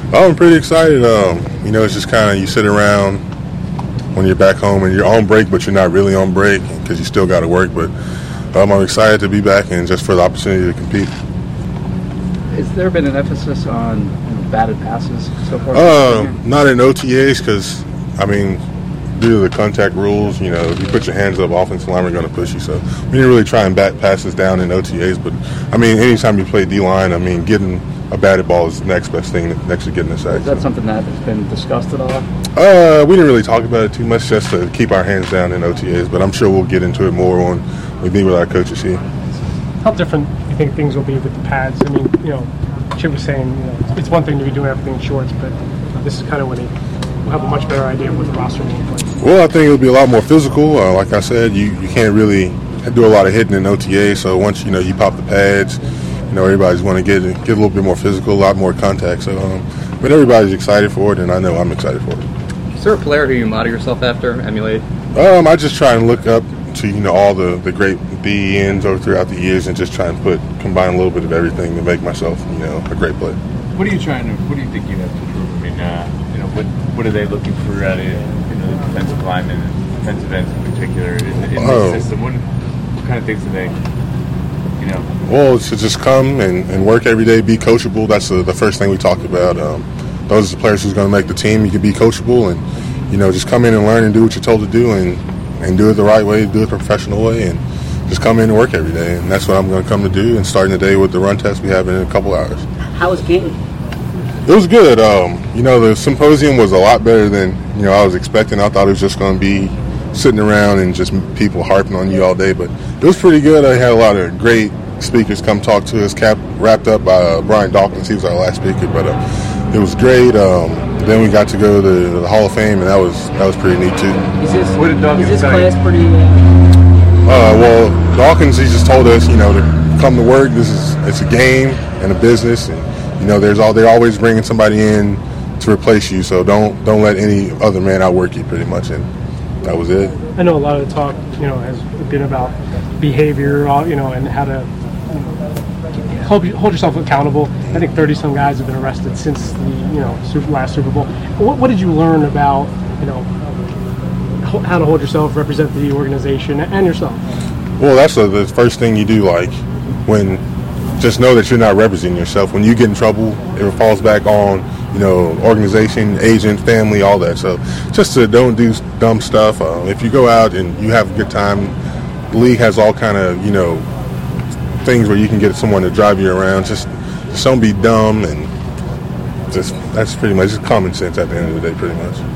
Oh, I'm pretty excited. It's just kind of you sit around when you're back home and you're on break, but you're not really on break because you still got to work. But I'm excited to be back and just for the opportunity to compete. Has there been an emphasis on batted passes so far? Not in OTAs because, due to the contact rules, if you put your hands up, offensive linemen are going to push you. So we didn't really try and bat passes down in OTAs. But, anytime you play D-line, getting a batted ball is the next best thing next to getting a sack. Is that something that has been discussed at all? We didn't really talk about it too much, just to keep our hands down in OTAs. But I'm sure we'll get into it more when we meet with our coaches here. How different do you think things will be with the pads? Chip was saying, it's one thing to be doing everything in shorts, but this is kind of when we'll have a much better idea of what the roster will look like. Well, I think it'll be a lot more physical. Like I said, you can't really do a lot of hitting in OTA. So once you pop the pads, everybody's going to get a little bit more physical, a lot more contact. So, but everybody's excited for it, and I know I'm excited for it. Is there a player who you model yourself after, emulate? I just try and look up to all the great DENs over throughout the years, and just try and combine a little bit of everything to make myself a great player. What do you think you have to prove? What are they looking for out of the defensive linemen and defensive ends in particular in this system? What kind of things do they? Well, to just come and work every day, be coachable. That's the first thing we talked about. Those are the players who's going to make the team. You can be coachable and just come in and learn and do what you're told to do and do it the right way, do it the professional way, and just come in and work every day. And that's what I'm going to come to do, and starting the day with the run test we have in a couple hours. How was Canton? It was good. The symposium was a lot better than I was expecting. I thought it was just going to be sitting around and just people harping on you all day, but it was pretty good. I had a lot of great speakers come talk to us. Wrapped up by Brian Dawkins. He was our last speaker, but it was great. Then we got to go to the Hall of Fame, and that was pretty neat too. Is this class pretty? Well, Dawkins, he just told us, to come to work. It's a game and a business, and they're always bringing somebody in to replace you. So don't let any other man outwork you, pretty much. And that was it. I know a lot of the talk, has been about behavior, and how to hold yourself accountable. I think 30-some guys have been arrested since the last Super Bowl. What did you learn about how to hold yourself, represent the organization and yourself? Well, that's the first thing you do. Like just know that you're not representing yourself. When you get in trouble, it falls back on organization, agent, family, all that. So just to don't do dumb stuff. If you go out and you have a good time, the league has all kind of things where you can get someone to drive you around. Just don't be dumb, and that's pretty much just common sense at the end of the day, pretty much.